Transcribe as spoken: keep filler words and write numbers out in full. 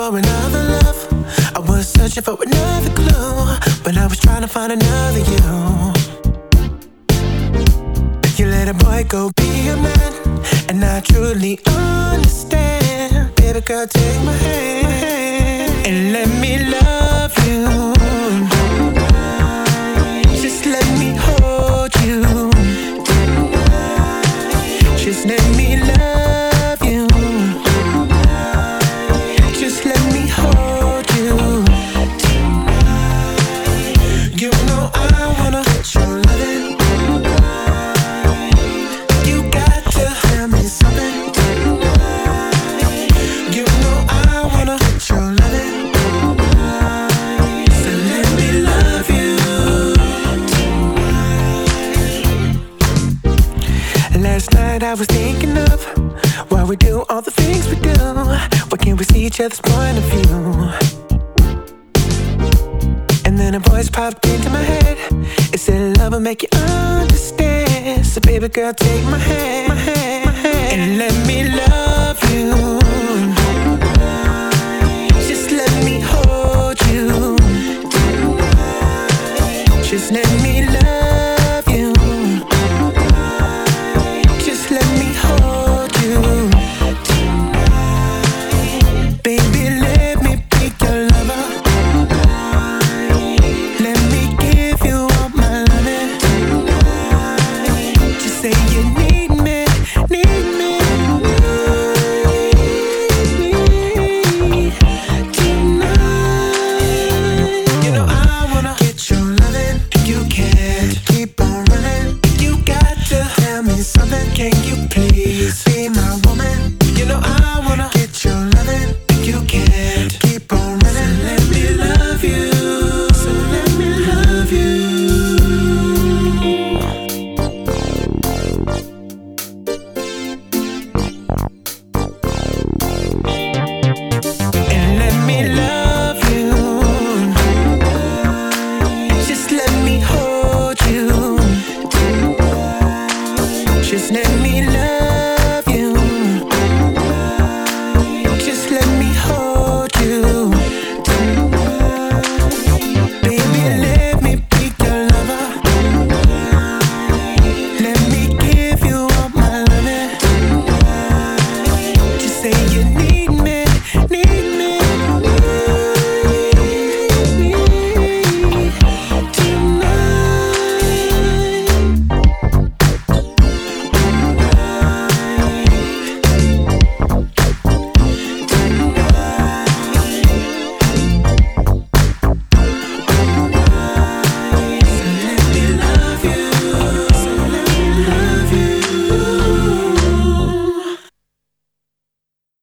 for another love. I was searching for another clue, but I was trying to find another you. You let a boy go be a man, and I truly understand. Baby girl, take my hand and let me love you. Just let me hold you. Just let me love you. Just let me hold you. You know I wanna hit your loving. You got to tell me something. You know I wanna hit your loving. So let me love you. Last night I was thinking of why we do all the things we do. Why can't we see each other's point of view? And then a voice popped into my head. It said love will make you understand. So baby girl, take my hand, my hand, my hand, and let me love you. Just let me hold you. Just let me love you.